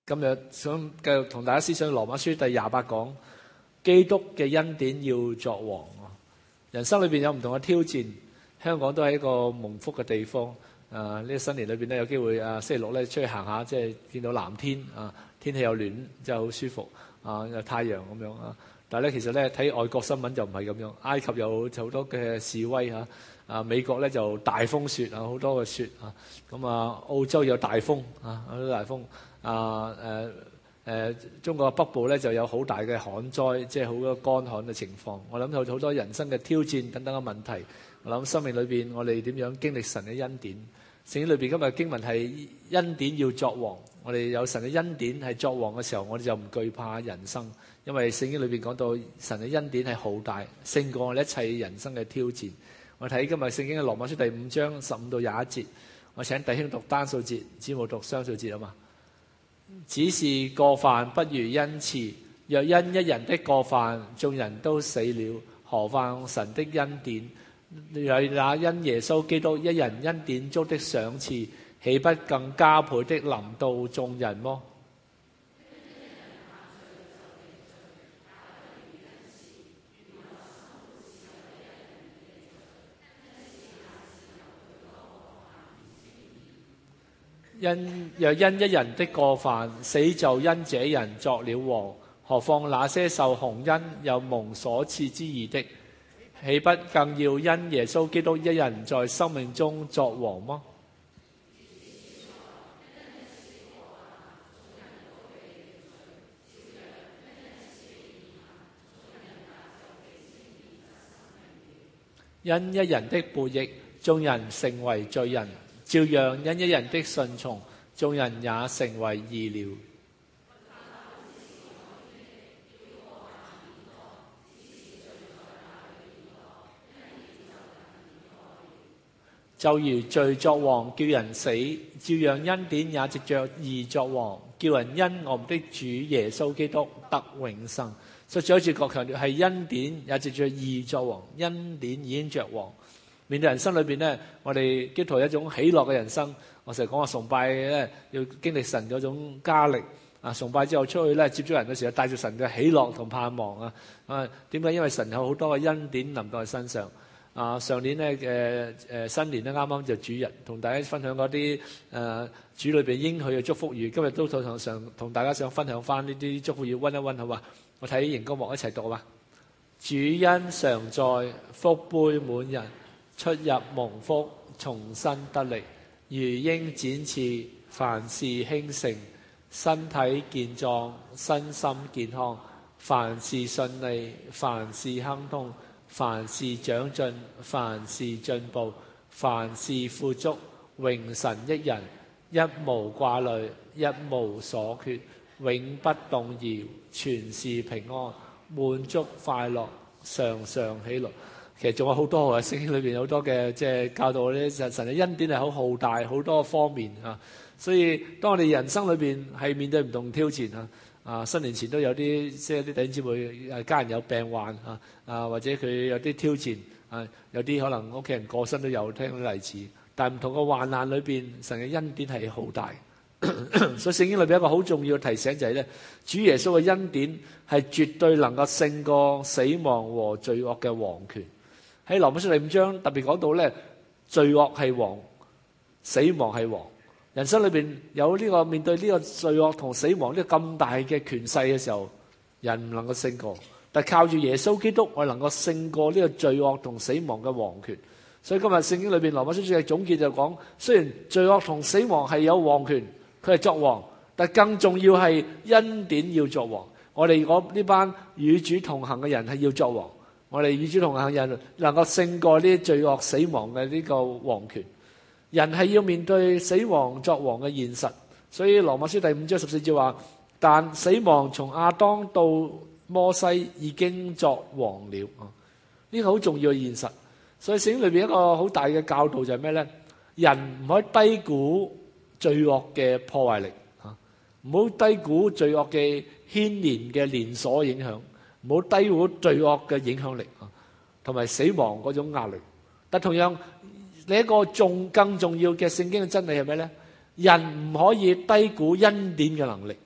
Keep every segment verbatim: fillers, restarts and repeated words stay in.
今日想繼續同大家思想羅馬書第廿八講，基督嘅恩典要作王。人生裏邊有唔同嘅挑戰，香港都係一個蒙福嘅地方。啊，呢個新年裏邊咧有機會啊，星期六咧出去行下，即係見到藍天啊，天氣又暖，真係好舒服啊，有太陽咁樣啊。但係咧其實咧睇外國新聞就唔係咁樣，埃及有好多嘅示威嚇，啊美國咧就大風雪啊，好多嘅雪啊，咁啊澳洲有大風啊，好多大風啊誒。誒，中國北部咧就有好大嘅旱災，即係好多乾旱嘅情況。我諗有好多人生嘅挑戰等等嘅問題。我諗生命裏邊，我哋點樣經歷神嘅恩典？聖經裏邊今日經文係恩典要作王。我哋有神嘅恩典係作王嘅時候，我哋就唔懼怕人生，因為聖經裏邊講到神嘅恩典係好大，勝過我哋一切人生嘅挑戰。我睇今日聖經嘅羅馬書第五章十五到廿一節，我請弟兄讀單數節，姊妹讀雙數節啊嘛。只是過犯不如恩賜，若因一人的過犯，眾人都死了，何況神的恩典？若那因耶穌基督一人恩典足的賞賜，豈不更加倍的臨到眾人麼？因若因一人的過犯，死就因這人作了王，何況那些受洪恩又蒙所賜之義的，豈不更要因耶穌基督一人在生命中作王嗎？因一人的悖逆，眾人成為罪人。照樣因一人的順從，眾人也成為義了。就如罪作王叫人死，照樣恩典也藉着義作王，叫人因我們的主耶穌基督得永生。所以再一次強調係恩典也藉着義作王，恩典已經着王。面對人生裏邊咧，我哋基督徒有一種喜樂嘅人生。我成日講話崇拜咧，要經歷神嗰種加力啊！崇拜之後出去咧，接觸人嘅時候，帶住神嘅喜樂同盼望啊！啊，點解？因為神有好多嘅恩典臨到佢身上啊！上年咧嘅誒新年咧，啱啱就主日，同大家分享嗰啲誒主裏邊應許嘅祝福語。今日都同上同大家想分享翻呢啲祝福語，溫一溫好嘛？我睇熒光幕一齊讀啊嘛！主恩常在，福杯滿溢。出入蒙福，重新得力，如鷹展翅，凡事興盛，身體健壯，身心健康，凡事順利，凡事亨通，凡事長進，凡事進步，凡事富足，榮神益人，一無掛慮，一無所缺，永不動搖，全是平安，滿足快樂，常常喜樂。其實仲有好多嘅聖經裏邊有好多嘅即係教導咧，神神嘅恩典係好浩大，好多方面啊。所以當我哋人生裏邊係面對唔同挑戰啊，啊新年前都有啲即係啲弟兄姊妹家人有病患啊，啊或者佢有啲挑戰啊，有啲可能屋企人過身都有聽到例子。但係唔同嘅患難裏邊，神嘅恩典係好大。所以聖經裏邊一個好重要嘅提醒就係咧，主耶穌嘅恩典係絕對能夠勝過死亡和罪惡嘅王權。喺羅馬書第五章特別講到咧，罪惡係王，死亡係王。人生裏邊有呢個面對呢個罪惡同死亡呢個咁大嘅權勢嘅時候，人唔能夠勝過。但靠住耶穌基督，我能夠勝過呢個罪惡同死亡嘅王權。所以今日聖經裏邊羅馬書嘅總結就講，雖然罪惡同死亡係有王權，佢係作王，但更重要係恩典要作王。我哋嗰呢班與主同行嘅人係要作王。我哋與主同行人能夠勝過呢啲罪惡死亡嘅呢個王權。人係要面對死亡作王嘅現實，所以羅馬書第五章十四節話：但死亡從亞當到摩西已經作王了。呢個好重要嘅現實。所以聖經裏邊一個好大嘅教導就係咩呢？人唔可以低估罪惡嘅破壞力，唔好低估罪惡嘅牽連嘅連鎖影響。唔好低估罪惡嘅影響力啊，同埋死亡嗰種壓力。但同樣，另一個重更重要嘅聖經嘅真理係咩呢？人唔可以低估恩典嘅能力。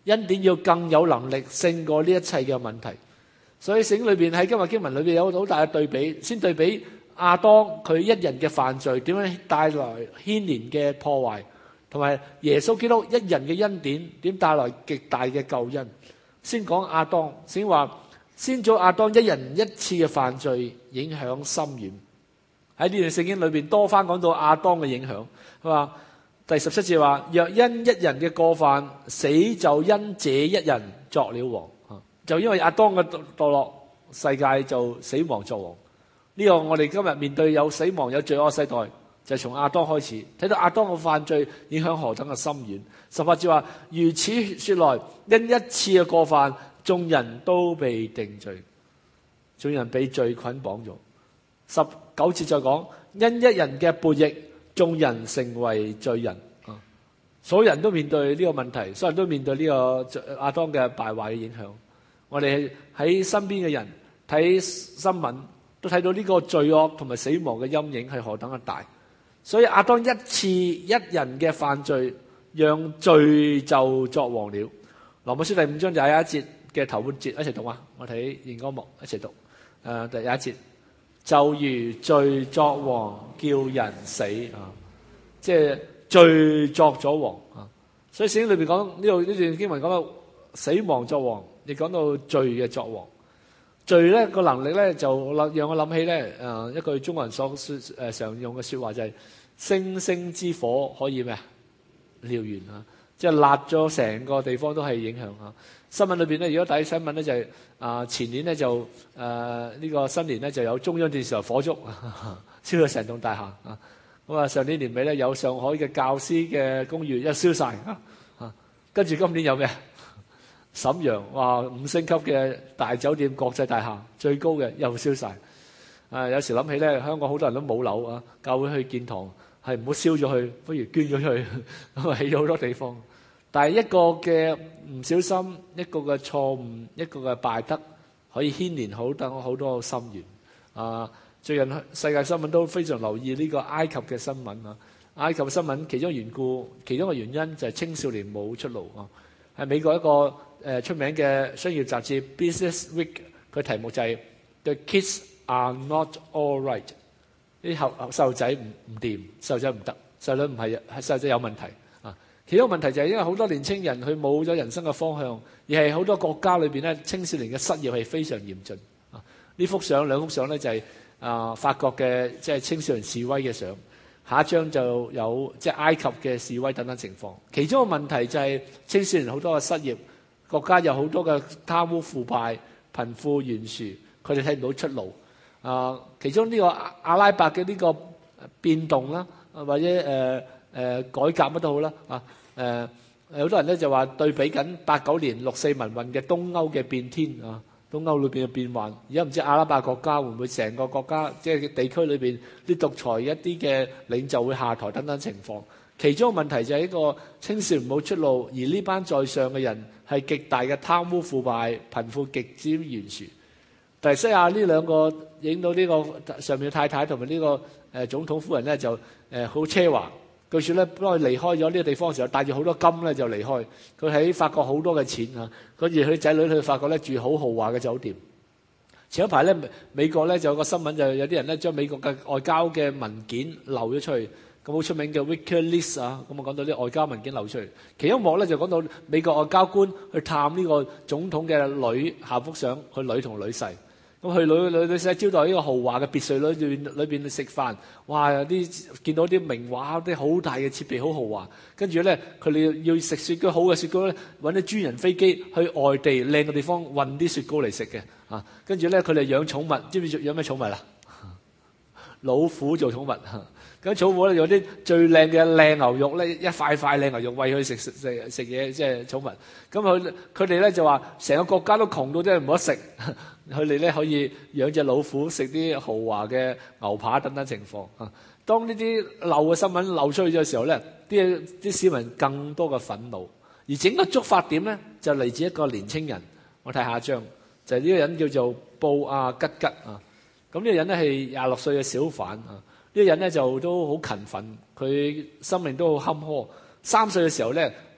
恩典要更有能力勝過呢一切嘅問題。所以聖經裏邊喺今日經文裏邊有好大嘅對比，先對比亞當佢一人嘅犯罪點樣帶來牽連嘅破壞，同埋耶穌基督一人嘅恩典點帶來極大嘅救恩。先講亞當，先話先祖亞當一人一次嘅犯罪影響深遠。喺呢段聖經裏邊多番講到亞當嘅影響。佢話第十七節話：若因一人嘅過犯，死就因這一人作了王。就因為亞當嘅墮落，世界就死亡作王。呢個我哋今日面對有死亡有罪惡嘅世代，就係從亞當開始睇到亞當嘅犯罪影響何等嘅深遠。十八節話：如此說來，因一次嘅過犯，眾人都被定罪，眾人被罪捆綁咗。十九節再講：因一人嘅悖逆，眾人成為罪人。所有人都面對呢個問題，所有人都面對呢個亞當嘅敗壞嘅影響。我哋喺身邊嘅人睇新聞都睇到呢個罪惡同埋死亡嘅陰影係何等嘅大。所以亞當一次一人嘅犯罪，讓罪就作王了。羅馬書第五章就係一節嘅頭半節，一齊讀啊！我睇熒光幕一齊讀。誒、呃，第一節就如罪作王，叫人死啊！即係罪作咗王啊！所以聖經裏邊講呢度呢段經文講到死亡作王。你講到罪嘅作王，罪咧個能力咧就讓我諗起咧誒一句中國人所說誒常用嘅說話就係星星之火可以咩啊燎原啊，即係焫咗成個地方都係影響啊。新聞裏邊咧，如果睇新聞咧就係、是、啊、呃、前年咧就誒呢、呃這個新年咧就有中央電視台火燭燒到成棟大廈啊。咁啊上年年尾咧有上海嘅教師嘅公寓一燒晒啊啊，跟住今年有咩？瀋陽哇五星級嘅大酒店國際大廈最高嘅又燒晒。啊有時諗起咧，香港好多人都冇樓啊，教會去建堂係唔好燒咗佢，不如捐咗去，咁啊起咗好多地方。但係一個嘅唔小心，一個嘅錯誤，一個嘅敗德，可以牽連好多好多深遠。啊最近世界新聞都非常留意呢個埃及嘅新聞啊，埃及嘅新聞其中緣故，其中嘅原因就係青少年冇出路啊。係美國一個誒出名嘅商業雜誌 Business Week， 佢題目就係 The Kids Are Not All Right。啲後細路仔唔唔掂，細路仔唔得，細路女唔係，係細路仔有問題啊。其中個問題就係因為好多年青人佢冇咗人生嘅方向，而係好多國家裏邊咧青少年嘅失業係非常嚴峻啊。呢幅相兩幅相咧就係啊法國嘅即係青少年示威嘅相。下一張就有即係埃及嘅示威等等情況。其中個問題就係青少年好多嘅失業，國家有好多嘅貪污腐敗、貧富懸殊，佢哋睇唔到出路。啊，其中呢個阿拉伯嘅呢個變動啦，或者誒誒、呃呃、改革乜都好啦啊誒，好多人咧就話對比緊八九年六四民運嘅東歐嘅變天啊。東歐裏邊嘅變幻，而家唔知阿拉伯國家會唔會成個國家即係地區裏邊啲獨裁一啲嘅領袖會下台等等情況。其中個問題就係一個青少年冇出路，而呢班在上嘅人係極大嘅貪污腐敗、貧富極之懸殊。第西亞呢兩個影到呢個上面嘅太太同埋呢個誒總統夫人咧就誒好奢華。據說咧，當佢離開咗呢個地方嘅時候，帶住好多金咧就離開。佢喺法國好多嘅錢啊，跟住佢仔女去法國咧住好豪華嘅酒店。前一排咧，美國咧就有個新聞，就有啲人咧將美國嘅外交嘅文件漏咗出去。咁好出名嘅 WikiLeaks 啊，咁我講到啲外交文件漏出去。其中一幕咧就講到美國外交官去探呢個總統嘅女下幅相，佢女同女婿。咁去女女女婿招待呢個豪華嘅別墅裏邊裏邊食飯，哇！有啲見到啲名畫，啲好大嘅設備，好豪華。跟住咧，佢哋要食雪糕，好嘅雪糕咧，揾啲專人飛機去外地靚嘅地方運啲雪糕嚟食嘅。啊，跟住咧，佢哋養寵物，知唔知養咩寵物啊？老虎做寵物。咁寵物咧有啲最靚嘅靚牛肉咧，一塊塊靚牛肉餵佢食食食食嘢，即係寵物。咁佢佢哋咧就話，成個國家都窮到真係唔得食。佢哋咧可以養隻老虎，食啲豪華嘅牛扒等等情況啊。當呢啲漏嘅新聞漏出去嘅時候咧，啲啲市民更多嘅憤怒，而整個觸發點咧就嚟自一個年青人。我睇下一張，就係呢個人叫做布亞吉吉啊。咁呢個人咧係廿六歲嘅小販啊。呢個人咧就都好勤奮，佢生命都好坎坷。三歲嘅時候咧，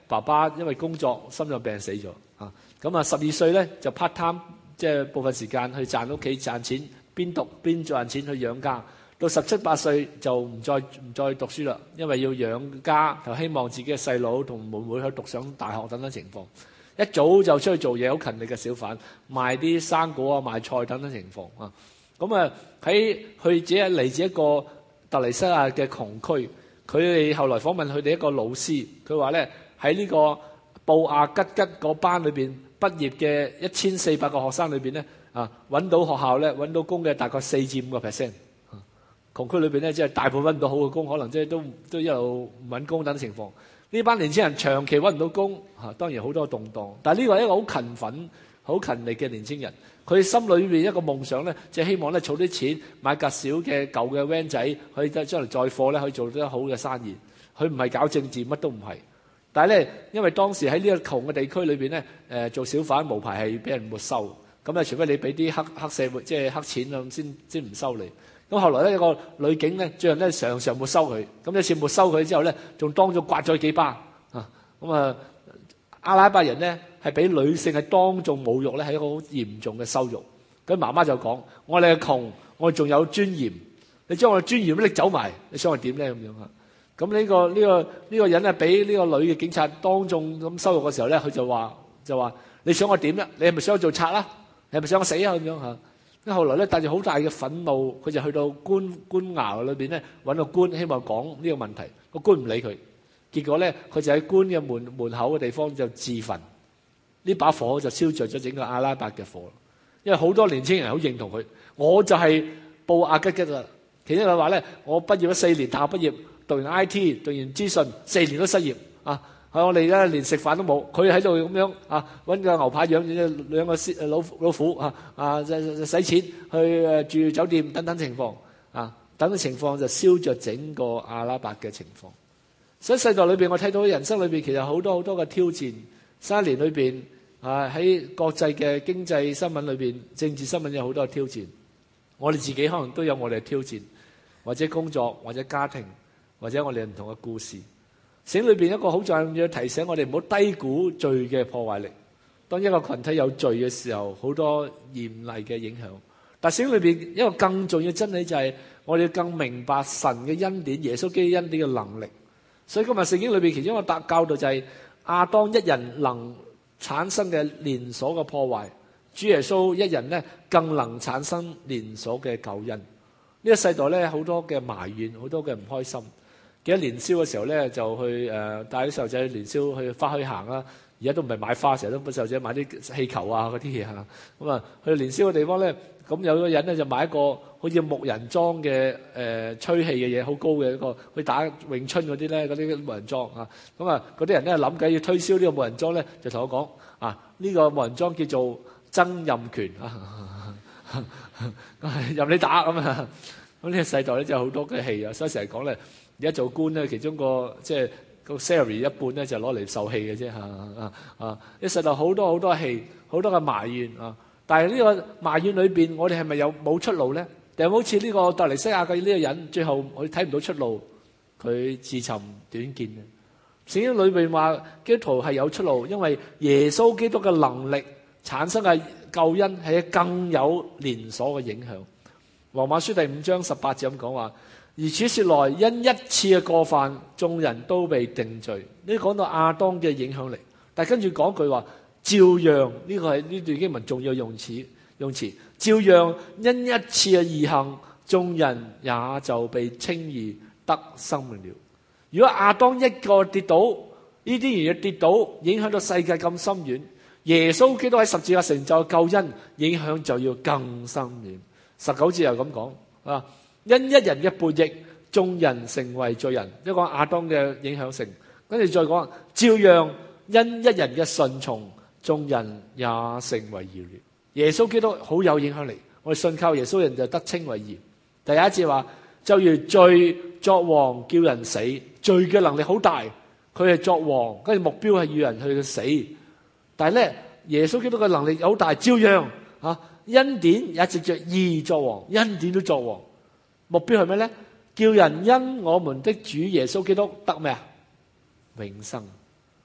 爸爸因為工作心臟病死咗啊。咁啊十二歲咧就 part time， 即係部分時間去賺屋企賺錢，邊讀邊賺錢去養家。到十七八歲就唔再唔再讀書啦，因為要養家，就希望自己嘅細佬同妹妹可以讀上大學等等情況。一早就出去做嘢，好勤力嘅小販，賣啲生果啊、賣菜等等情況啊。咁啊喺佢自己嚟自一個突尼西亞嘅窮區，佢哋後來訪問佢哋一個老師，佢話咧喺呢個布亞吉吉嗰班裏邊畢業嘅一千四百個學生裏邊咧啊，揾到學校咧揾到工嘅大概四至五個 percent。窮區裏邊咧，即係大部分揾唔到好嘅工，可能即係都都一路唔揾工等情況。呢班年輕人長期揾唔到工，嚇當然好多動盪。但係呢個係一個好勤奮、好勤力嘅年輕人，佢心裏邊一個夢想咧，就係希望咧儲啲錢買架小嘅舊嘅 van 仔，可以將嚟載貨咧，可以做得好嘅生意。佢唔係搞政治，乜都唔係。但係咧，因為當時喺呢個窮嘅地區裏邊咧，誒做小販無牌係俾人沒收，咁啊除非你俾啲黑黑社會即係黑錢啊，先先唔收你。咁後來咧，有個女警咧，最近咧常常沒收佢。咁一次沒收佢之後咧，仲當眾刮咗幾巴啊！咁啊，阿拉伯人咧係俾女性係當眾侮辱咧，係一個好嚴重嘅羞辱。咁媽媽就講：我哋係窮，我哋仲有尊嚴。你將我哋尊嚴拎走埋，你想我點咧？咁樣啊！咁呢個呢個呢個人咧，俾呢個女嘅警察當眾咁羞辱嘅時候咧，佢就話就話：你想我點咧？你係咪想我做賊啦？你係咪想我死啊？咁樣嚇。咁後來咧，帶住好大嘅憤怒，佢就去到官官衙裏邊咧，揾個官，希望講呢個問題。個官唔理佢，結果咧，佢就喺官嘅門門口嘅地方就自焚。呢把火就燒着咗整個阿拉伯嘅火。因為好多年青人好認同佢，我就係布亞吉吉啦。其中佢話咧，我畢業咗四年，大學畢業，讀完 I T， 讀完資訊，四年都失業啊！我哋咧連食飯都冇，佢喺度咁樣啊，揾個牛扒養住兩個老老虎啊啊，使錢去誒住酒店等等情況啊，等等情況就燒着整個阿拉伯嘅情況。所以世代裏邊，我睇到人生裏邊其實好多好多嘅挑戰。三年裏邊啊，喺國際嘅經濟新聞裏邊、政治新聞有好多嘅挑戰。我哋自己可能都有我哋嘅挑戰，或者工作，或者家庭，或者我哋唔同嘅故事。聖經裏邊一個好重要嘅提醒，我哋唔好低估罪嘅破壞力。當一個群體有罪嘅時候，好多嚴厲嘅影響。但聖經裏邊一個更重要嘅真理就係，我哋要更明白神嘅恩典、耶穌基督恩典嘅能力。所以今日聖經裏邊其中一個教導就係，亞當一人能產生嘅連鎖嘅破壞，主耶穌一人咧更能產生連鎖嘅救恩。呢個世代咧好多嘅埋怨，好多嘅唔開心。記得年宵嘅時候咧，就去誒帶啲細路仔去年宵去花墟行啦。而家都唔係買花，成日都俾細路仔買啲氣球啊嗰啲嘢嚇。咁啊，去年宵嘅地方咧，咁有個人咧就買一個好似木人樁嘅誒吹氣嘅嘢，好高嘅一個去打詠春嗰啲咧，嗰啲木人樁啊。咁啊，嗰啲人咧諗緊要推銷呢個木人樁咧，就同我講啊，呢個木人樁叫做曾蔭權啊，任你打咁啊。咁呢個世代咧就好多嘅氣啊，所以成日講咧。而家做官咧，其中個即係個 salary 一半咧就攞嚟受氣嘅啫嚇啊啊！啲世代好多好多氣，好多嘅埋怨啊！但係呢個埋怨裏邊，我哋係咪有冇出路咧？定係好似呢個突尼西亞嘅呢個人，最後佢睇唔到出路，佢自尋短見嘅。聖經裏邊話基督徒係有出路，因為耶穌基督嘅能力產生嘅救恩係更有連鎖嘅影響。羅馬書第五章十八節咁講話。而此說來，因一次嘅過犯，眾人都被定罪。呢講到亞當嘅影響力，但係跟住講句話，照樣呢、這個係呢段經文重要用詞用詞，照樣因一次嘅義行，眾人也就被稱義得生命了。如果亞當一個跌倒，呢啲嘢跌倒，影響到世界咁深遠，耶穌基督喺十字架成就嘅救恩，影響就要更深遠。十九節又咁講啊。因一人嘅悖逆，眾人成為罪人。一講亞當嘅影響性，跟住再講，照樣因一人嘅順從，眾人也成為義了。耶穌基督好有影響力，我哋信靠耶穌人就得稱為義。第一節話，就如罪作王叫人死，罪嘅能力好大，佢係作王，跟住目標係要人去死。但係咧，耶穌基督嘅能力好大，照樣啊，恩典也藉着義作王，恩典都作王。目標係咩咧？叫人因我們的主耶穌基督得咩啊？永生。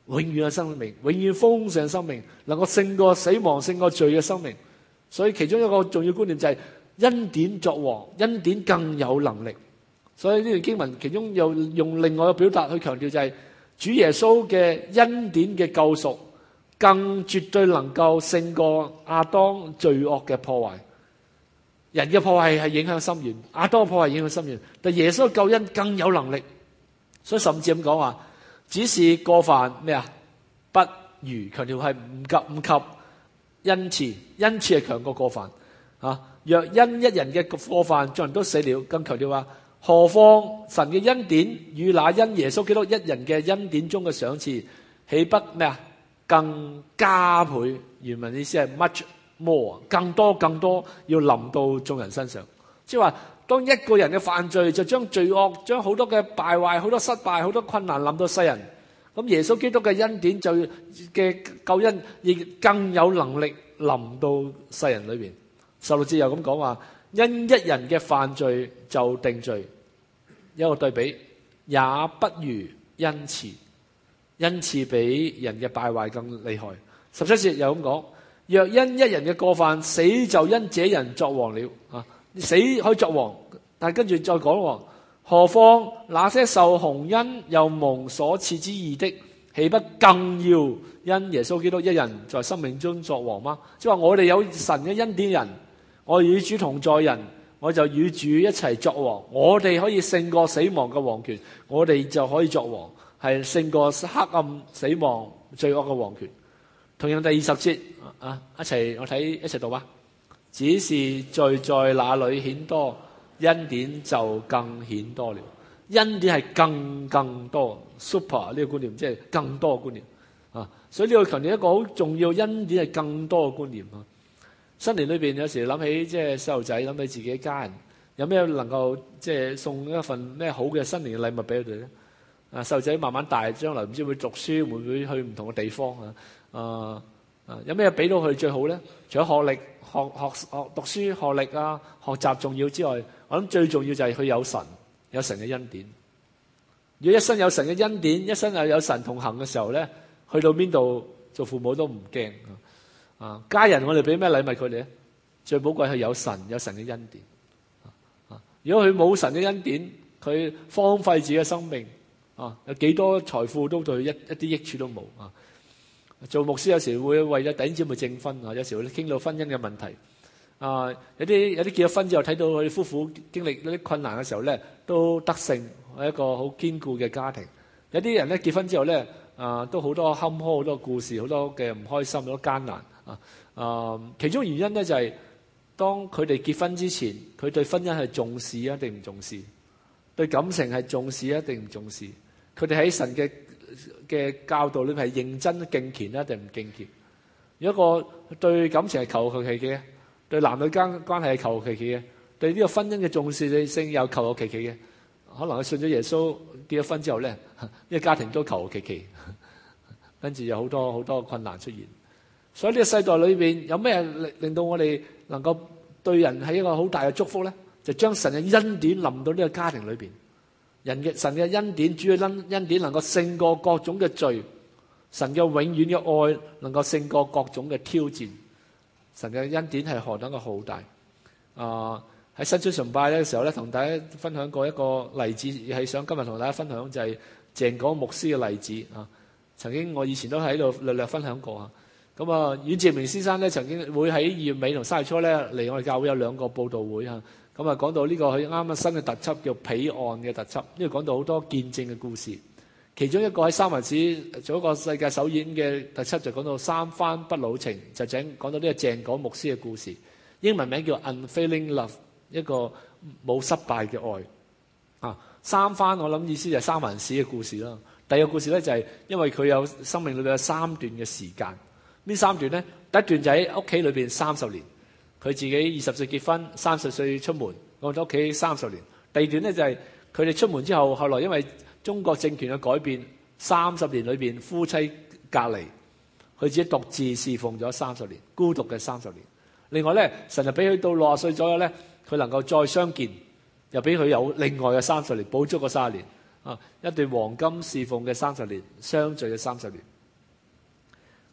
永遠嘅生命，永遠豐盛嘅生命，能夠勝過死亡、勝過罪嘅生命。所以其中一個重要觀念就係恩典作王，恩典更有能力。所以呢段經文其中又用另外嘅表達去強調就係主耶穌嘅恩典嘅救贖更絕對能夠勝過亞當罪惡嘅破壞。人嘅破壞係影響深遠，亞當嘅破壞影響深遠，但耶穌嘅救恩更有能力。所以甚至咁講話，只是過犯咩啊？不如，強調係唔及唔及恩賜，恩賜係強過過犯啊。若因一人嘅過犯眾人都死了，更強調話，何況神嘅恩典與那因耶穌基督一人嘅恩典中嘅賞賜，豈不咩啊？更加倍。原文意思係 much more， 更多更多要臨到眾人身上。即係話，當一個人嘅犯罪就將罪惡、將好多嘅敗壞、好多失敗、好多困難臨到世人，咁耶穌基督嘅恩典就嘅救恩亦更有能力臨到世人裏邊。十六節又咁講話，因一人嘅犯罪就定罪，一個對比，也不如恩賜，恩賜比人嘅敗壞更厲害。十七節又咁講，若因一人嘅過犯，死就因這人作王了啊！死可以作王，但係跟住再講，何況那些受洪恩又蒙所賜之義的，豈不更要因耶穌基督一人在生命中作王嗎？即係話我哋有神嘅恩典人，我與主同在人，我就與主一齊作王。我哋可以勝過死亡嘅王權，我哋就可以作王，係勝過黑暗、死亡、罪惡嘅王權。同樣第二十節啊，一齊我睇一齊讀吧。只是罪在那裏顯多，恩典就更顯多了。恩典係更更多 super 呢個觀念，即係更多嘅觀念啊！所以呢個強調一個好重要，恩典係更多嘅觀念啊！新年裏邊有時諗起即係細路仔，諗起自己家人，有咩能夠即係送一份咩好嘅新年嘅禮物俾佢哋咧？啊，細路仔慢慢大，將來唔知會讀書，會唔會去唔同嘅地方啊？啊啊，有咩俾到佢最好咧？除咗學歷。學學學讀書學歷啊，學習重要之外，我諗最重要就係佢有神，有神嘅恩典。如果一生有神嘅恩典，一生又有神同行嘅時候咧，去到邊度做父母都唔驚啊！家人我哋俾咩禮物佢哋咧？最寶貴係有神，有神嘅恩典啊！如果佢冇神嘅恩典，佢荒廢自己嘅生命啊，有幾多財富都對佢一一啲益處都冇啊！做牧師有時會為咗弟兄姊妹證婚啊，有時會傾到婚姻嘅問題啊，有啲有啲結咗婚之後睇到佢夫婦經歷嗰啲困難嘅時候咧，都得勝，係一個好堅固嘅家庭。有啲人咧結婚之後咧啊，都好多坎坷，好多故事，好多嘅唔開心，好多艱難啊啊！其中原因咧就係、是、當佢哋結婚之前，佢對婚姻係重視啊定唔重視？對感情係重視啊定唔重視？佢哋喺神嘅嘅教導裏面係認真敬虔咧定唔敬虔？如果個對感情係求求其其嘅，對男女間關係係求求其其嘅，對呢個婚姻嘅重視性又求求其其嘅，可能佢信咗耶穌結咗婚之後咧，呢個家庭都求求其其，跟住有好多好多困難出現。所以呢個世代裏邊有咩令令到我哋能夠對人係一個好大嘅祝福咧？就將神嘅恩典臨到呢個家庭裏邊。人嘅神嘅恩典，主嘅恩恩典能夠勝過各種嘅罪，神嘅永遠嘅愛能夠勝過各種嘅挑戰。神嘅恩典係何等嘅浩大啊！喺新春崇拜嘅時候咧，同大家分享過一個例子，係想今日同大家分享就係鄭果牧師嘅例子啊。曾經我以前都喺度略略分享過啊。咁啊，阮志明先生咧曾經會喺二月尾同三月初咧嚟我哋教會有兩個佈道會啊。咁啊，講到呢個佢啱啱新嘅特輯叫彼岸嘅特輯，呢個講到好多見證嘅故事。其中一個喺三藩市做一個世界首演嘅特輯，就講到三番不老情，就整講到呢個鄭果牧師嘅故事。英文名叫 Unfailing Love， 一個冇失敗嘅愛啊。三番我諗意思就係三藩市嘅故事啦。第二個故事咧就係因為佢有生命裏邊有三段嘅時間，呢三段咧第一段就喺屋企裏邊三十年。佢自己二十歲結婚，三十歲出門，我喺屋企三十年。第二段咧就係佢哋出門之後，後來因為中國政權嘅改變，三十年裏邊夫妻隔離，佢自己獨自侍奉咗三十年，孤獨嘅三十年。另外咧，神就俾佢到六十歲左右咧，佢能夠再相見，又俾佢有另外嘅三十年，補足個三十年啊，一段黃金侍奉嘅三十年，相聚嘅三十年。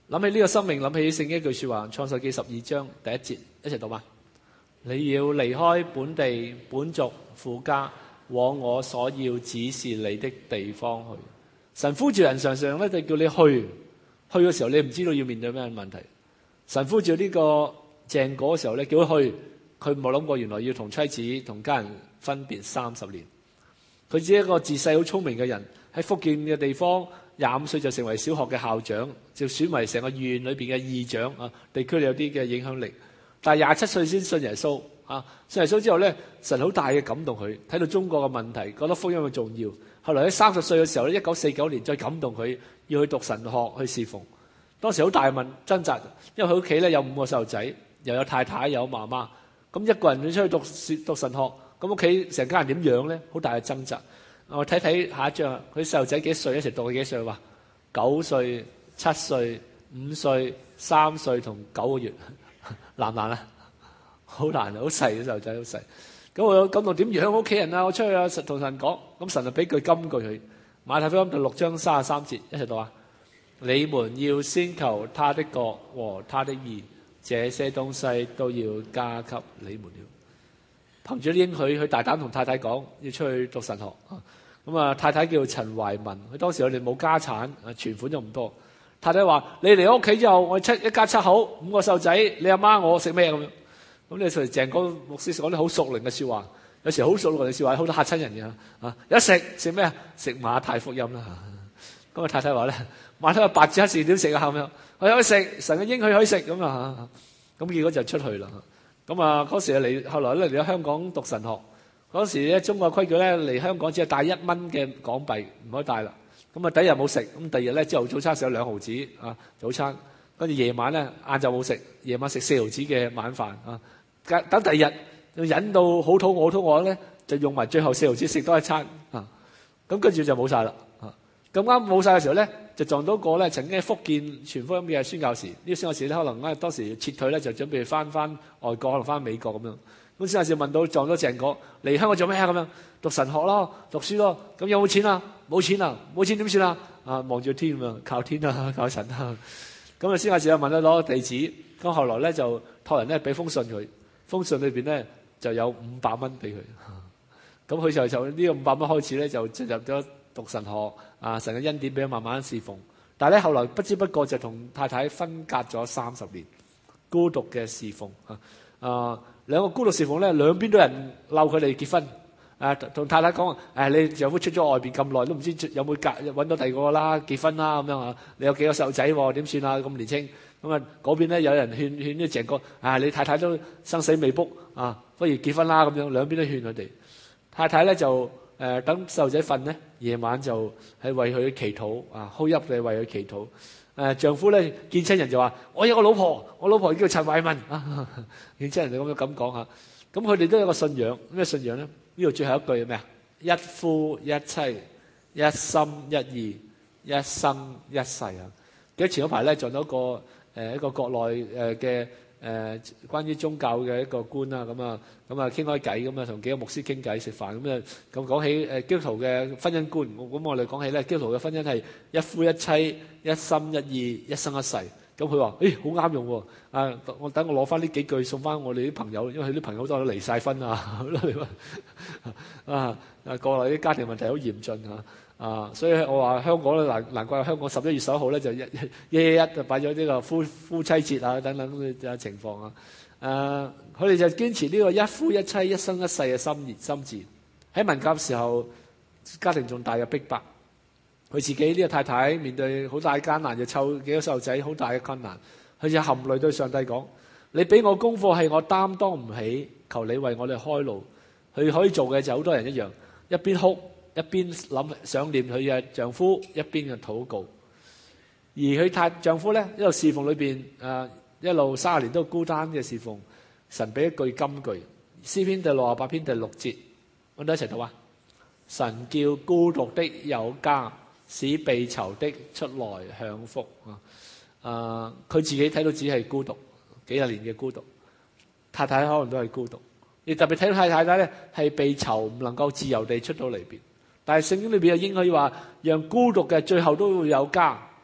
諗起呢個生命，諗起聖經一句說話，創世記十二章第一節，一齊讀嘛。你要離開本地本族父家，往我所要指示你的地方去。神呼召人，常常咧就叫你去，去嘅時候你唔知道要面對咩問題。神呼召呢個鄭果嘅時候咧，叫佢去，佢冇諗過原來要同妻子同家人分別三十年。佢只係一個自細好聰明嘅人，喺福建嘅地方廿五歲就成為小學嘅校長，就選為成個縣裏邊嘅議長啊，地區有啲嘅影響力。但係廿七歲先信耶穌啊！信耶穌之後咧，神好大嘅感動佢，睇到中國嘅問題，覺得福音嘅重要。後來喺三十歲嘅時候咧，一九四九年再感動佢要去讀神學去侍奉。當時好大嘅問掙扎，因為佢屋企咧有五個細路仔，又有太太又有媽媽，咁一個人要出去讀讀神學，咁屋企成家人點養咧？好大嘅掙扎。我睇睇下一張，佢細路仔幾歲？一齊讀佢幾歲話？九歲、七歲、五歲、三歲同九個月。難唔難啊？好難啊！好細嘅細路仔，好細。咁我感動點養屋企人啊？我出去啊，神同神講，咁神就俾句金句佢。馬太福音第六章三十三節，一齊讀啊！你們要先求他的國和他的義，這些東西都要加給你們了。憑住啲應許，佢大膽同太太講要出去讀神學。咁啊，太太叫陳懷文，佢當時我哋冇家產，存款就唔多。太太話：你嚟我屋企之後，我七一家七口，五個細路仔，你阿媽我食咩咁樣？咁你隨鄭哥牧師講啲好熟齡嘅說話，有時好熟齡嘅說話，好多嚇親人嘅啊！一食食咩啊？食馬太福音啦。咁啊，太太話咧：馬太白紙黑字點食啊？咁樣我有食，神嘅應許可以食咁啊。咁結果就出去啦。咁啊，嗰時嚟，後來咧嚟咗香港讀神學。嗰時咧中國規矩咧嚟香港只係帶一蚊嘅港幣，唔可以帶啦。咁啊，第一日冇食，咁第二日咧朝頭早餐食咗兩毫子啊早餐，跟住夜晚咧晏晝冇食，夜晚食四毫子嘅晚飯啊。等第二日要忍到好肚餓，好肚餓咧就用埋最後四毫子食多一餐啊。咁跟住就冇晒啦啊。咁啱冇晒嘅時候咧，就撞到個咧曾經喺福建傳福音嘅宣教士。呢個宣教士咧可能咧當時撤退咧就準備翻翻外國，可能翻美國咁樣。咁宣教士問到撞到鄭國嚟香港做咩啊？咁樣讀神學咯，讀書咯。咁有冇錢啊？冇錢啊！冇錢點算啊？啊，望住天啊，靠天啊，靠神啊。咁啊，宣教士又問佢攞地址。咁後來咧就託人咧俾封信佢，封信裏邊咧就有五百蚊俾佢。咁佢就就呢個五百蚊開始咧就進入咗讀神學啊，神嘅恩典俾佢慢慢侍奉。但係咧後來不知不覺就同太太分隔咗三十年，孤獨嘅侍奉啊啊！兩個孤獨侍奉咧，兩邊都有人鬧佢哋結婚。誒同太太講誒，你丈夫出咗外邊咁耐，都唔知有冇隔揾到第二個啦，結婚啦咁樣啊！你有幾個細路仔喎？點算啊？咁年青咁啊，嗰邊咧有人勸勸啲鄭哥啊，你太太都生死未卜啊，不如結婚啦咁樣，兩邊都勸佢哋。太太咧就誒、呃、等細路仔瞓咧，夜晚就係為佢祈禱啊，哭泣地為佢祈禱。誒、呃、丈夫咧見親人就話：我有個老婆，我老婆叫陳懷文啊。見親人就咁樣咁講下，咁佢哋都有個信仰，咩信仰咧？呢度最後一句係咩啊？一夫一妻，一心一意，一生一世啊！記得前嗰排咧撞到一個誒、呃、一個國內誒嘅誒關於宗教嘅一個官啦，咁啊咁啊傾開偈，咁啊同幾個牧師傾偈食飯，咁啊咁講起誒基督徒嘅婚姻觀，咁我哋講起咧基督徒嘅婚姻係一夫一妻，一心一意，一生一世。咁佢話：誒好啱用喎！啊，我等我攞翻呢幾句送翻我哋啲朋友，因為佢啲朋友都離晒婚啊！啊啊，國內啲家庭問題好嚴峻啊！啊，所以我話香港咧難難怪香港十一月十一號咧就一一一一就擺咗呢個夫夫妻節啊等等嘅情況啊！誒，佢哋就堅持呢個一夫一妻一生一世嘅心意心志。喺文革時候，家庭仲大嘅逼迫。佢自己呢個太太面對好大艱難，就湊幾個細路仔，好大嘅困難。佢就含淚對上帝講：你俾我功課係我擔當唔起，求你為我哋開路。佢可以做嘅就好多人一樣，一邊哭一邊諗想念佢嘅丈夫，一邊嘅禱告。而佢太丈夫咧一路侍奉裏邊誒，一路三十年都孤單嘅侍奉。神俾一句金句，詩篇第六十八篇第六節，我哋一齊讀啊！神叫孤獨的有家，使被囚的出來享福啊！啊，佢自己睇到只係孤獨，幾十年嘅孤獨，太太可能都係孤獨。你特別睇到太太咧係被囚，唔能夠自由地出到嚟邊。但係聖經裏邊有應許話，讓孤獨嘅最後都會有家。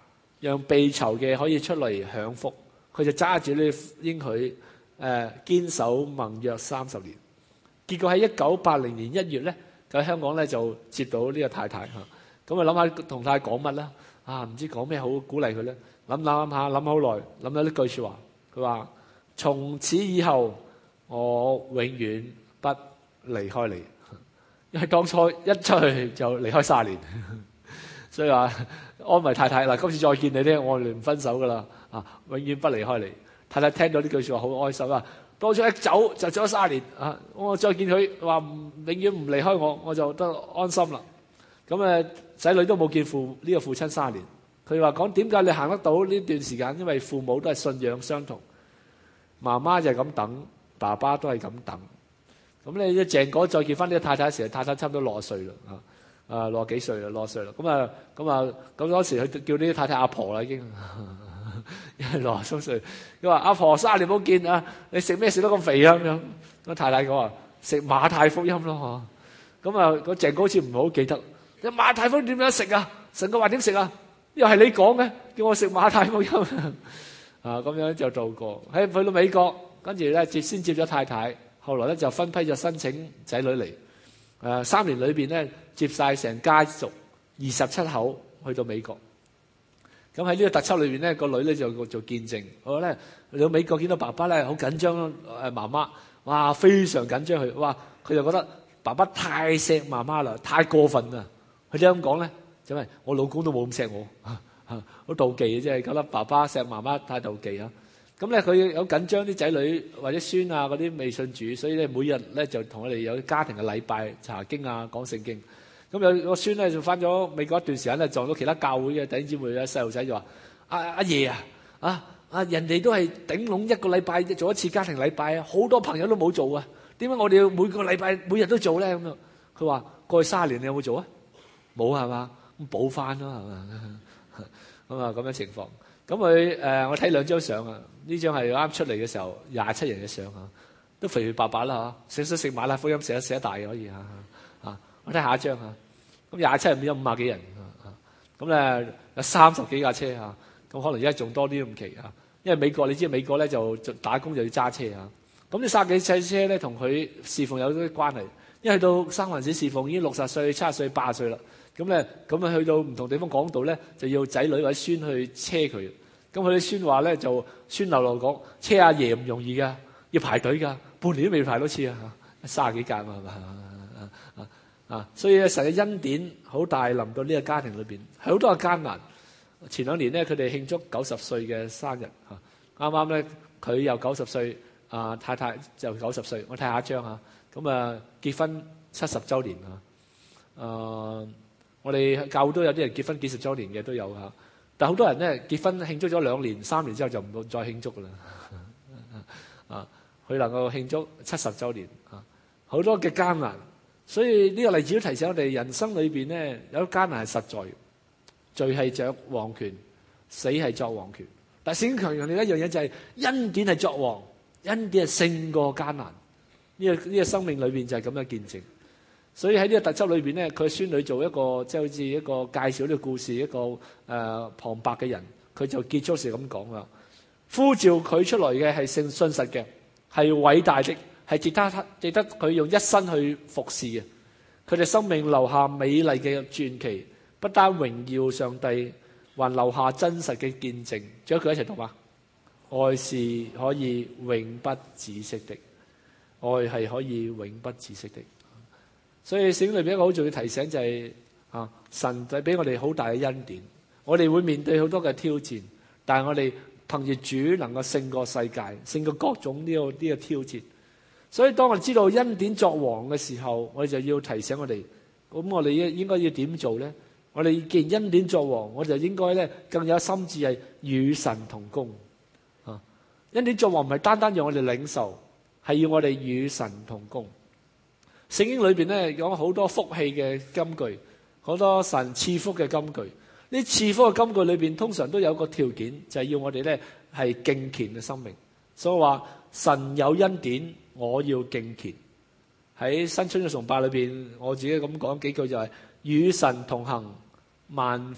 讓被囚嘅可以出嚟享福。佢就揸住呢應許，誒堅守盟約三十年。結果喺一九八零年一月咧，佢喺香港咧就接到呢個太太嚇。咁啊諗下同太太講乜啦？啊唔知講咩好鼓勵佢咧？諗諗諗下，諗好耐，諗到呢句説話。佢話：從此以後，我永遠不離開你。因為當初一出去就離開三年，所以話安慰太太嗱，今次再見你咧，我哋唔分手噶啦，啊，永遠不離開你。太太聽到呢句説話好開心啊！當初一走就走咗三年啊，我再見佢話永遠唔離開我，我就得安心啦。咁誒仔女都冇見父呢個父親三年。佢話講點解你行得到呢段時間？因為父母都係信仰相同，媽媽就係咁等，爸爸都係咁等。咁你鄭果再結婚呢個太太嘅時候，太太差唔多六十歲啦，啊啊六十幾歲啦，六十歲啦。咁啊咁啊咁嗰時佢叫呢啲太太阿婆啦已經，因為六十歲。佢話阿婆三年冇見啊，你食咩食得咁肥啊咁樣？個太太講話食馬太福音咯嗬。咁啊個鄭果好似唔係好記得，你馬太福音點樣食啊？神嘅話點食啊？又係你講嘅，叫我食馬太福音啊！咁樣就度過喺去到美國，跟住咧接先接咗太太，後來咧就分批咗申請仔女嚟。誒三年裏邊咧接晒成家族二十七口去到美國。咁喺呢個特輯裏邊咧，個女咧就做見證。我咧去到美國見到爸爸咧好緊張，誒媽媽哇非常緊張佢，哇佢就覺得爸爸太錫媽媽啦，太過分啦。佢點樣講咧？因為我老公都冇咁錫我，好妒忌嘅，即係覺得爸爸錫媽媽太妒忌啊！咁咧佢有緊張啲仔女或者孫啊嗰啲未信主，所以咧每日咧就同我哋有家庭嘅禮拜查經啊講聖經。咁有個孫咧就翻咗美國一段時間咧，撞到其他教會嘅弟兄姊妹咧細路仔就話：阿阿爺啊，啊啊人哋都係頂籠一個禮拜做一次家庭禮拜啊，好多朋友都冇做啊，點解我哋要每個禮拜每日都做咧？咁樣佢話過去三十年你有冇做啊？冇係嘛？咁補翻咯係嘛？咁啊咁樣情況。咁佢誒我睇兩張相啊，呢張係啱出嚟嘅時候廿七人嘅相啊，都肥肥白白啦嚇，食食食馬太福音食得食得大嘅可以嚇嚇。我睇下一張嚇，咁廿七入面有五十幾人嚇，咁咧有三十幾架車嚇，咁可能而家仲多啲咁奇嚇，因為美國你知美國咧就打工就要揸車嚇，咁呢三十幾架車咧同佢侍奉有啲關係，因為去到三藩市侍奉已經六十歲、七十歲、八十歲啦。咁咧，咁啊去到唔同地方講道咧，就要仔女或者孫去車佢。咁佢啲孫話咧，就孫流流講車阿爺唔容易噶，要排隊噶，半年都未排多次啊！三十幾屆嘛係嘛啊啊啊！所以咧，神嘅恩典好大，臨到呢個家庭裏邊，係好多嘅艱難。前兩年咧，佢哋慶祝九十歲嘅生日嚇，啱啱咧佢又九十歲，啊太太就九十歲。我睇下一張嚇，咁啊結婚七十週年啊，啊〜我哋教會都有啲人結婚幾十週年嘅都有嚇，但係好多人咧結婚慶祝咗兩年、三年之後就唔再慶祝噶啦。啊，佢能夠慶祝七十週年啊，好多嘅艱難，所以呢個例子都提醒我哋人生裏邊咧有艱難係實在嘅，罪係掌王權，死係作王權。但係聖經強調另一樣嘢就係恩典係作王，恩典係勝過艱難。呢個呢個生命裏邊就係咁樣見證。所以喺呢個特輯裏邊咧，佢孫女做一個即係好似一個介紹呢個故事一個誒、呃、旁白嘅人，佢就結束時咁講啦：呼召佢出來嘅係信信實嘅，係偉大的，係值得值得佢用一生去服侍嘅。佢哋生命留下美麗嘅傳奇，不單榮耀上帝，還留下真實嘅見證。仲有佢一齊讀嘛？愛是可以永不止息的，愛係可以永不止息的。所以聖經裏邊一個好重要提醒就係、是、啊，神就俾我哋好大嘅恩典，我哋會面對好多嘅挑戰，但係我哋憑住主能夠勝過世界，勝過各種呢個呢個挑戰。所以當我哋知道恩典作王嘅時候，我哋就要提醒我哋，咁我哋應應該要點做咧？我哋既然恩典作王，我就應該咧更有心志係與神同工啊！恩典作王唔係單單讓我哋領受，係要我哋與神同工。聖經裏邊咧講好多福氣嘅金句，好多神賜福嘅金句。呢賜福嘅金句裏邊通常都有個條件，就係、是、要我哋咧係敬虔嘅生命。所以話神有恩典，我要敬虔。喺新春嘅崇拜裏邊，我自己咁講幾句就係、是、與神同行，萬福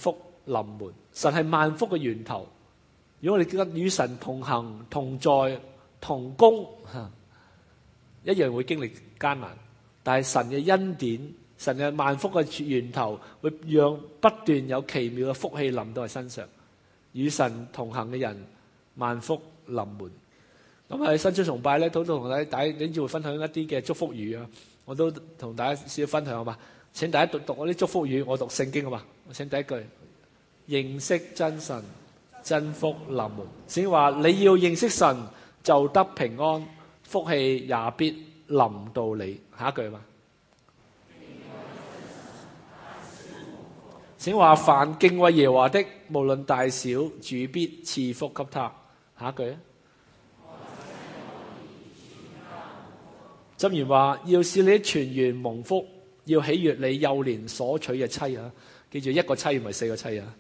臨門。神係萬福嘅源頭。如果我哋覺得與神同行、同在、同工，一樣會經歷艱難。但係神嘅恩典、神嘅萬福嘅源頭，會讓不斷有奇妙嘅福氣臨到佢身上。與神同行嘅人，萬福臨門。咁喺新春崇拜咧，都同大家頂住會分享一啲嘅祝福語啊！我都同大家少少分享好嘛？請大家讀讀我啲祝福語，我讀聖經好嘛？我請第一句：認識真神，真福臨門。先話你要認識神，就得平安，福氣也必臨到你。下一句嘛？請話凡敬畏耶和華的，無論大小，主必賜福給他。下一句啊？箴言話要使你全員蒙福，要喜悅你幼年所娶嘅妻啊！記住一個妻唔係四個妻啊！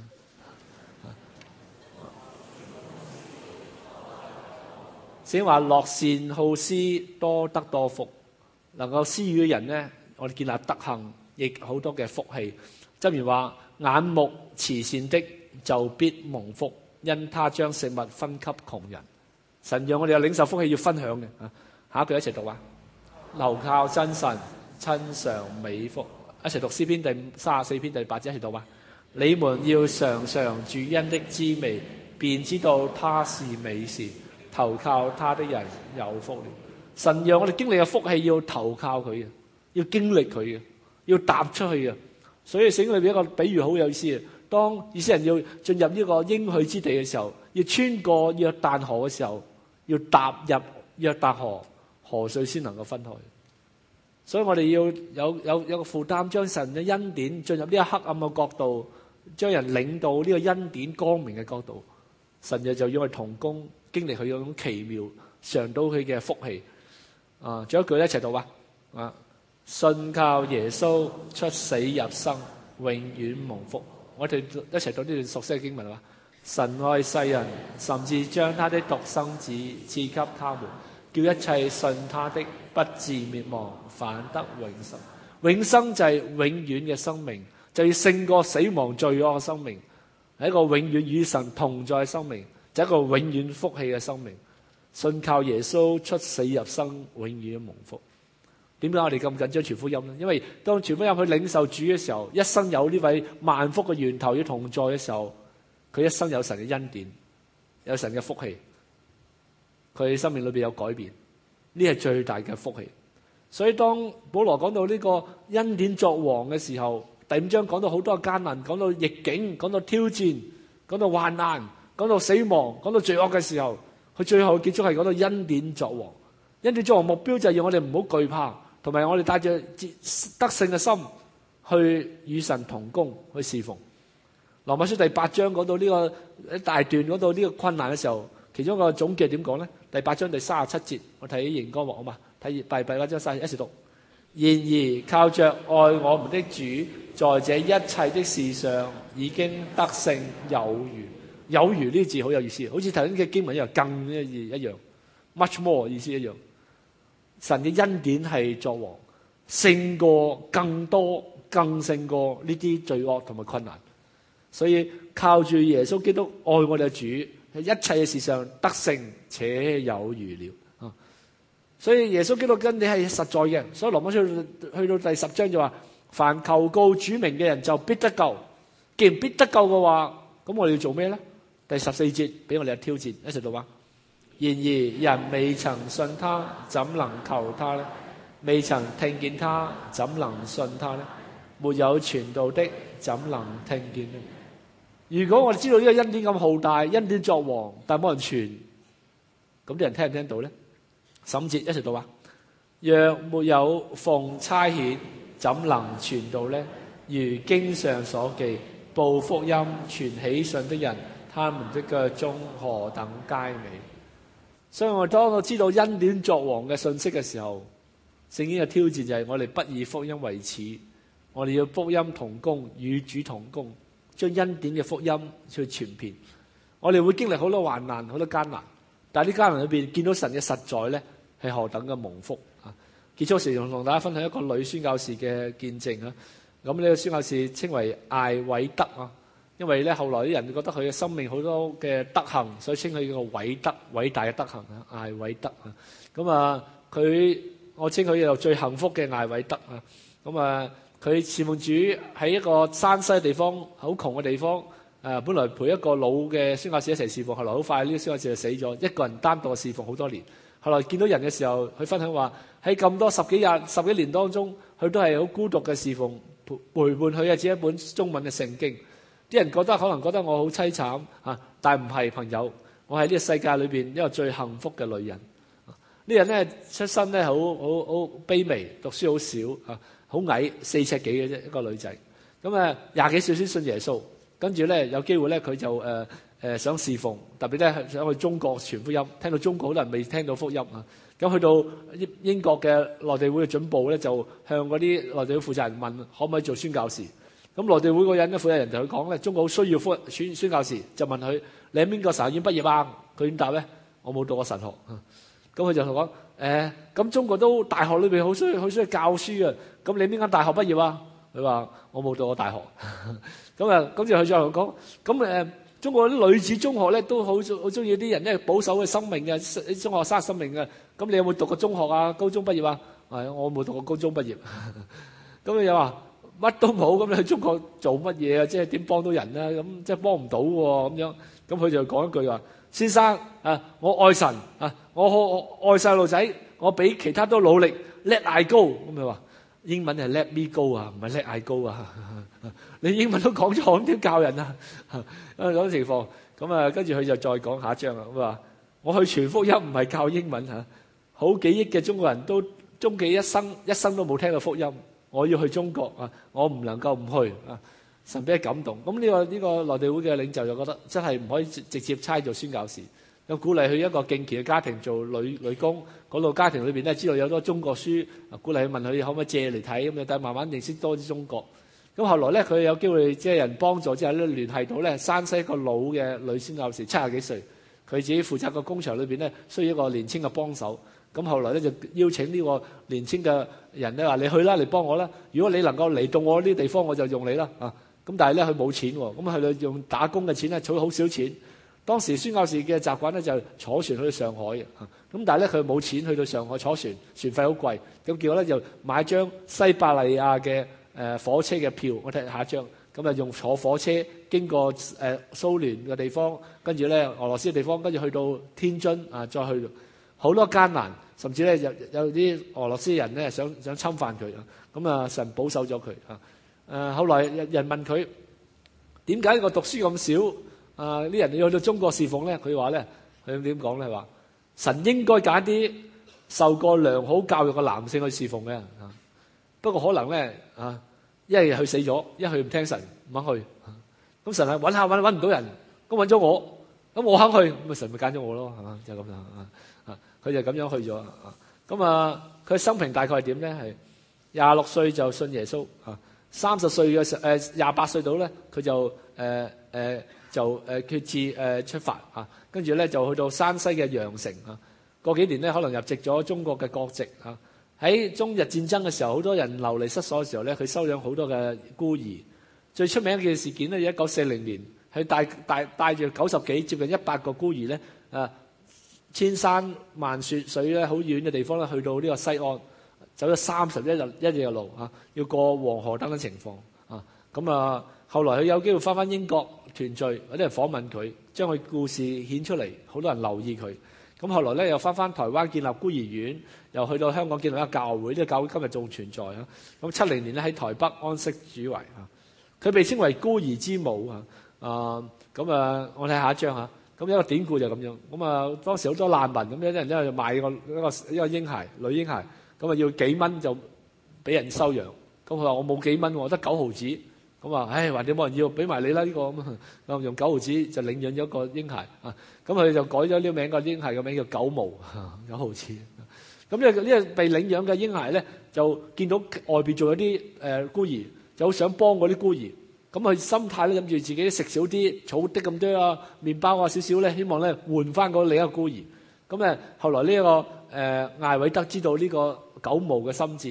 先話樂善好施，多得多福。能夠施予嘅人呢，我哋建立德行，亦好多嘅福氣。箴言話眼目慈善的就必蒙福，因他將食物分給窮人。神讓我哋有領受福氣要分享嘅啊！下一句一齊讀啊！投靠真神，親嘗美福。一齊讀詩篇第三十四篇第八節，一齊讀啊！你們要嘗嘗主恩的滋味，便知道他是美事。投靠他的人有福了。神讓我哋經歷嘅福氣要投靠佢嘅，要經歷佢嘅，要踏出去嘅。所以聖經裏邊一個比喻好有意思嘅，當以色列人要進入呢個應許之地嘅時候，要穿過約旦河嘅時候，要踏入約旦河，河水先能夠分開。所以我哋要有有有個負擔，將神嘅恩典進入呢個黑暗嘅角度，將人領到呢個恩典光明嘅角度。神就就要我哋同工，經歷佢嗰種奇妙，嘗到佢嘅福氣。啊，仲有一句一齊讀啊！啊，信靠耶穌出死入生，永遠蒙福。我哋一齊讀呢段熟悉嘅經文啊！神愛世人，甚至將他的獨生子賜給他們，叫一切信他的不至滅亡，反得永生。永生就係永遠嘅生命，就要勝過死亡罪惡嘅生命，係一個永遠與神同在嘅生命，就係一個永遠福氣嘅生命。信靠耶穌出死入生，永遠蒙福。點解我哋咁緊張傳福音呢？因為當傳福音去領受主嘅時候，一生有呢位萬福嘅源頭要同在嘅時候，佢一生有神嘅恩典，有神嘅福氣，佢生命裏邊有改變，呢係最大嘅福氣。所以當保羅講到呢個恩典作王嘅時候，第五章講到好多艱難，講到逆境，講到挑戰，講到患難，講到死亡，講到罪惡嘅時候，佢最後結束係講到恩典作王。恩典作王目標就係要我哋唔好懼怕，同埋我哋帶着得勝嘅心去與神同工，去侍奉。羅馬書第八章講到呢個一大段嗰度呢個困難嘅時候，其中一個總結點講咧？第八章第三十七節，我睇熒光幕好嘛？睇第八章三十一節讀。然而靠着愛我們的主，在這一切的事上已經得勝有餘。有餘呢個字好有意思，好似頭先嘅經文一樣，更一樣 ，much more 意思一樣。神嘅恩典係作王，勝過更多、更勝過呢啲罪惡同埋困難。所以靠住耶穌基督愛我哋嘅主，喺一切嘅事上得勝且有餘了。啊！所以耶穌基督跟你係實在嘅。所以羅馬書去到第十章就話：凡求告主名嘅人就必得救。既然必得救嘅話，咁我哋要做咩咧？第十四節俾我哋嘅挑戰，一齊讀啊！然而人未曾信他，怎能求他呢？未曾聽見他，怎能信他呢？沒有傳道的，怎能聽見呢？如果我哋知道呢個恩典咁浩大，恩典作王，但冇人傳，咁啲人聽唔聽到呢？十五節一齊讀啊！若沒有奉差遣，怎能傳道呢？如經上所記，報福音傳喜信的人，他們的腳蹤何等佳美。所以我當我知道恩典作王嘅信息嘅時候，聖經嘅挑戰就係我哋不以福音為恥，我哋要福音同工，與主同工，將恩典嘅福音去傳遍。我哋會經歷好多患難，好多艱難，但係呢艱難裏邊見到神嘅實在咧，係何等嘅蒙福啊！結束時同大家分享一個女宣教士嘅見證啊。咁呢個宣教士稱為艾偉德啊。 因為咧後來啲人覺得佢嘅生命好多嘅德行，所以稱佢個偉德，偉大嘅德行啊，艾偉德啊。咁啊，佢我稱佢又最幸福嘅艾偉德啊。咁啊，佢侍奉主喺一個山西嘅地方，好窮嘅地方。誒，本來陪一個老嘅宣教士一齊侍奉，後來好快呢個宣教士就死咗，一個人單獨侍奉好多年。後來見到人嘅時候，佢分享話喺咁多十幾日、十幾年當中，佢都係好孤獨嘅侍奉，陪陪伴佢嘅只係一本中文嘅聖經。啲人覺得可能覺得我好凄慘啊，但係唔係，朋友，我係呢個世界裏邊一個最幸福嘅女人。呢人咧出身咧好好好卑微，讀書好少啊，好矮，四尺幾嘅啫，一個女仔。咁啊廿幾歲先信耶穌，跟住咧有機會咧佢就誒誒、呃、想侍奉，特別咧想去中國傳福音。聽到中國好多人未聽到福音啊，咁去到英國嘅內地會嘅準部咧，就向嗰啲內地會負責人問可唔可以做宣教士。咁內地會嗰人咧負責人就佢講咧，中國好需要宣宣教士，就問佢你喺邊個神學院畢業啊？佢點答咧？我冇讀過神學。咁佢就同我講誒，咁中國都大學裏邊好需要好需要教書啊。咁你邊間大學畢業啊？佢話我冇讀過大學。咁啊，跟住佢再同我講，咁誒中國啲女子中學咧都好好中意啲人咧保守嘅生命嘅中學生生命嘅。咁你有冇讀過中學啊？高中畢業啊？係我冇讀過高中畢業。咁佢又話乜都冇，咁你去中國做乜嘢啊？即係點幫到人咧？咁即係幫唔到喎咁樣。咁佢就講一句話：先生啊，我愛神啊，我好愛細路仔，我比其他都努力，let I go。咁佢話英文係 let me go 啊，唔係 let I go 啊。你英文都講錯，點教人啊？咁嗰種情況。咁啊，跟住佢就再講下一章啊。咁話我去傳福音唔係教英文嚇，好幾億嘅中國人都終其一生一生都冇聽過福音。我要去中國啊！我唔能夠唔去啊！神俾佢感動。咁呢個呢個內地會嘅領袖就覺得真係唔可以直接差做宣教士，咁鼓勵佢一個敬虔嘅家庭做女女工。嗰度家庭裏邊咧知道有好多中國書，鼓勵佢問佢可唔可以借嚟睇咁樣，但係慢慢認識多啲中國。咁後來咧佢有機會即係人幫助之後咧聯繫到咧山西一個老嘅女宣教士，七十幾歲，佢自己負責個工場裏邊咧需要一個年輕嘅幫手。咁後來咧就邀請呢個年輕嘅人咧話：你去啦，嚟幫我啦！如果你能夠嚟到我呢啲地方，我就用你啦啊！咁但係咧佢冇錢喎，咁佢用打工嘅錢咧儲好少錢。當時宣教士嘅習慣咧就坐船去到上海嘅，咁但係咧佢冇錢去到上海坐船，船費好貴。咁結果咧就買張西伯利亞嘅誒火車嘅票，我睇下一張。咁啊用坐火車經過誒蘇聯嘅地方，跟住咧俄羅斯嘅地方，跟住去到天津啊，再去。好多艱難，甚至咧有有啲俄羅斯人咧想想侵犯佢啊，咁啊神保守咗佢啊。誒後來人問佢點解我讀書咁少啊？啲人要去到中國侍奉咧，佢話咧佢點講咧？話神應該揀啲受過良好教育嘅男性去侍奉嘅啊。不過可能咧啊，一係佢死咗，一係佢唔聽神唔肯去。咁神係揾下揾揾唔到人，咁揾咗我，咁我肯去，咁啊神咪揀咗我咯，係嘛？就咁樣啊。佢就咁樣去咗啊！咁啊，佢生平大概係點咧？係廿六歲就信耶穌啊，三十歲嘅時誒廿八歲到咧，佢就誒誒、呃呃、就誒決志誒出發啊，跟住咧就去到山西嘅陽城啊。過幾年咧，可能入籍咗中國嘅國籍啊。喺中日戰爭嘅時候，好多人流離失所嘅時候咧，佢收養好多嘅孤兒。最出名嘅一件事件咧，一九四零年，佢帶帶帶住九十幾接近一百個孤兒咧啊。千山萬雪水咧，好遠嘅地方咧，去到呢個西安，走咗三十一日一夜嘅路啊，要過黃河等嘅情況啊。咁啊，後來佢有機會翻翻英國團聚，有啲人訪問佢，將佢故事顯出嚟，好多人留意佢。咁後來咧又翻翻台灣建立孤兒院，又去到香港建立一個教會，呢個教會今日仲存在啊。咁七零年咧喺台北安息主懷啊，佢被稱為孤兒之母啊。啊，咁啊，我睇下一張嚇。咁一個典故就咁樣，咁啊當時好多難民咁樣，啲人因為買個一個一個嬰孩女嬰孩，咁啊要幾蚊就俾人收養。咁佢話我冇幾蚊喎，得九毫子。咁話唉，橫掂冇人要，俾埋你啦呢個咁啊，用九毫子就領養咗個嬰孩啊。咁佢就改咗呢個名，個嬰孩個名叫九毛，九毫子。咁呢個呢個被領養嘅嬰孩咧，就見到外邊仲有啲誒孤兒，就好想幫嗰啲孤兒。咁佢心態咧諗住自己食少啲草的咁多啊，麵包啊少少咧，希望咧換翻嗰另一個孤兒。咁咧後來呢、這、一個誒艾偉德知道呢個九毛嘅心志，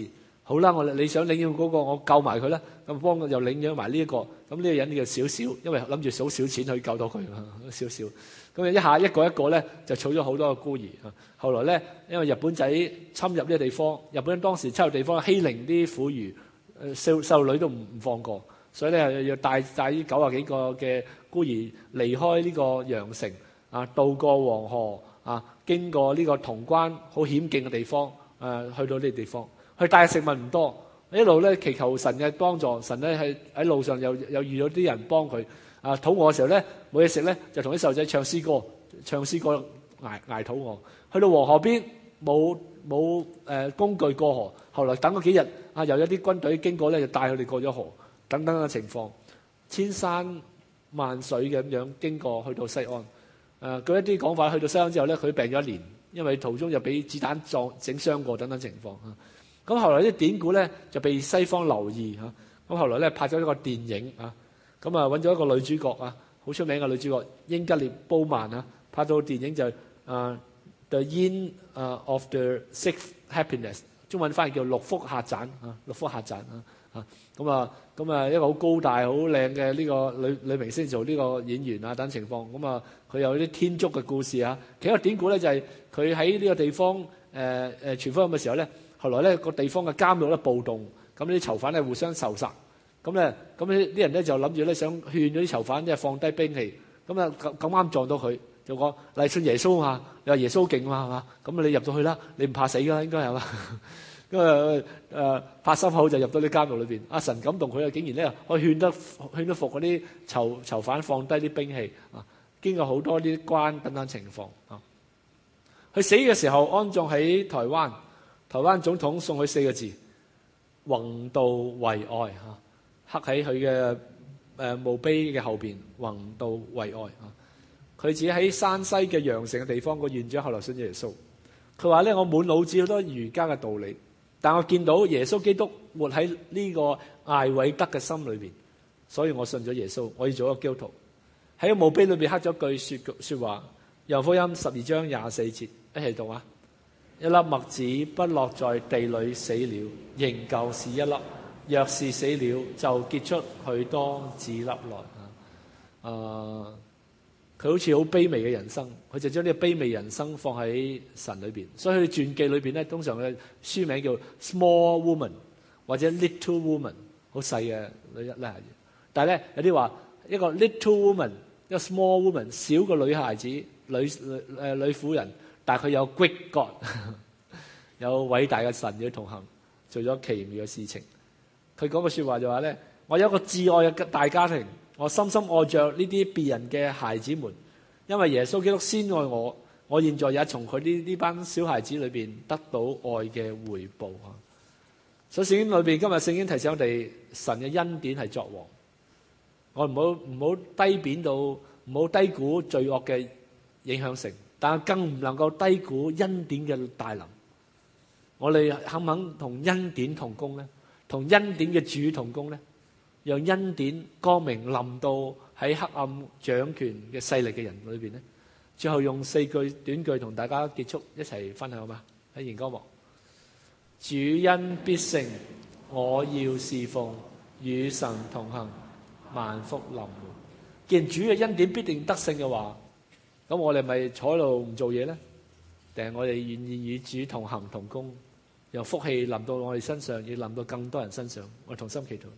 好啦，我你想領養嗰個，我救埋佢啦，咁幫又領養埋呢一個，咁呢個人呢就少少，因為諗住數少錢去救到佢，少少。咁一下一個一個咧就儲咗好多個孤兒。後來咧，因為日本仔侵入呢個地方，日本人當時侵入地方欺凌啲婦孺，誒少女都唔唔放過，所以咧要帶帶呢九十幾個嘅孤兒離開呢個羊城啊，渡過黃河啊，經過呢個潼關好險境嘅地方，誒去到呢個地方。佢帶嘅食物唔多，一路咧祈求神嘅幫助，神咧喺喺路上又又遇到啲人幫佢。啊，肚餓嘅時候咧冇嘢食咧，就同啲細路仔唱詩歌，唱詩歌捱捱肚餓。去到黃河邊冇冇誒工具過河，後來等咗幾日，啊又有啲軍隊經過咧，就帶佢哋過咗河，等等嘅情況，千山萬水嘅咁樣經過去到西安。誒、呃，據一啲講法，去到西安之後咧，佢病咗一年，因為途中又俾子彈撞整傷過等等情況啊。咁後來啲典故咧就被西方留意嚇，咁後來咧拍咗一個電影啊，咁啊揾咗一個女主角啊，好出名嘅女主角英吉列褒曼啊，拍到電影就係啊 The Yin 啊 of the Sixth Happiness， 中文翻譯叫六福客棧啊，六福客棧啊啊，咁啊咁啊一個好高大好靚嘅呢個女女明星做呢個演員啊等情況，咁啊佢有啲天竺嘅故事啊，其實個典故咧就係佢喺呢個地方誒誒傳福音嘅時候咧。後來咧個地方嘅監獄咧暴動，咁啲囚犯咧互相仇殺，咁咧咁呢啲人咧就諗住咧想勸咗啲囚犯即係放低兵器，咁啊咁咁啱撞到佢，就講嚟信耶穌嘛，你話耶穌勁嘛係嘛，咁你入到去啦，你唔怕死㗎應該係嘛，咁啊誒拍心口就入到啲監獄裏邊，阿神感動佢啊，竟然咧可以勸得勸得服嗰啲囚囚犯放低啲兵器啊，經過好多啲關等等情況啊，佢死嘅時候安葬喺台灣。台灣總統送佢四個字：弘道為愛嚇，刻喺佢嘅誒墓碑嘅後邊。弘道為愛啊！佢自己喺山西嘅陽城嘅地方，個院長後來信耶穌。佢話咧：我滿腦子好多儒家嘅道理，但我見到耶穌基督活喺呢個艾偉德嘅心裏邊，所以我信咗耶穌。我要做一個基督徒。喺個墓碑裏邊刻咗句説説話，《約翰福音》十二章廿四節，一齊讀啊！一粒麥子不落在地裏死了，仍舊是一粒；若是死了，就結出許多子粒來。啊，呃，佢好似好卑微嘅人生，佢就將呢個卑微人生放喺神裏邊。所以佢傳記裏邊咧，通常嘅書名叫 Small Woman 或者 Little Woman， 好細嘅女一咧。但係咧有啲話一個 Little Woman， 一個 Small Woman， 小個女孩子、女誒、呃、女婦人。但係佢有 great God， 有偉大嘅神要同行，做咗奇妙嘅事情。佢講個説話就話咧：我有一個摯愛嘅大家庭，我深深愛着呢啲別人嘅孩子們，因為耶穌基督先愛我，我現在也從佢呢呢班小孩子裏邊得到愛嘅回報啊！所以聖經裏邊今日聖經提醒我哋，神嘅恩典係作王。我唔好唔好低貶到，唔好低估罪惡嘅影響性。但係更唔能夠低估恩典嘅大能。我哋肯唔肯同恩典同工咧？同恩典嘅主同工咧？讓恩典光明臨到喺黑暗掌權嘅勢力嘅人裏邊咧？最後用四句短句同大家結束，一齊分享好嘛？喺熒光幕，主恩必勝，我要侍奉，與神同行，萬福臨門。既然主嘅恩典必定得勝嘅話，咁我哋咪坐喺度唔做嘢咧？定係我哋願意與主同行同工，讓福氣臨到我哋身上，要臨到更多人身上？我哋同心祈禱。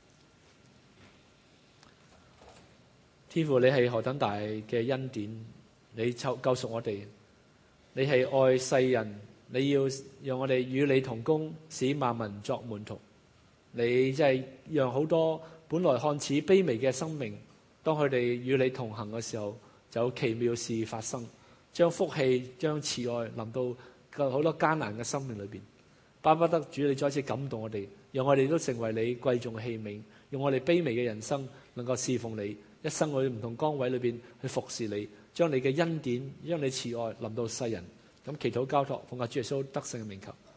天父，你係何等大嘅恩典，你救救贖我哋，你係愛世人，你要讓我哋與你同工，使萬民作門徒。你真係讓好多本來看似卑微嘅生命，當佢哋與你同行嘅時候，就有奇妙事發生，將福氣、將慈愛臨到好多艱難嘅生命裏邊。巴不得主你再一次感動我哋，讓我哋都成為你貴重嘅器皿，用我哋卑微嘅人生能夠侍奉你，一生去唔同崗位裏邊去服侍你，將你嘅恩典、將你慈愛臨到世人。咁祈禱交託，奉靠主耶穌得勝嘅名求。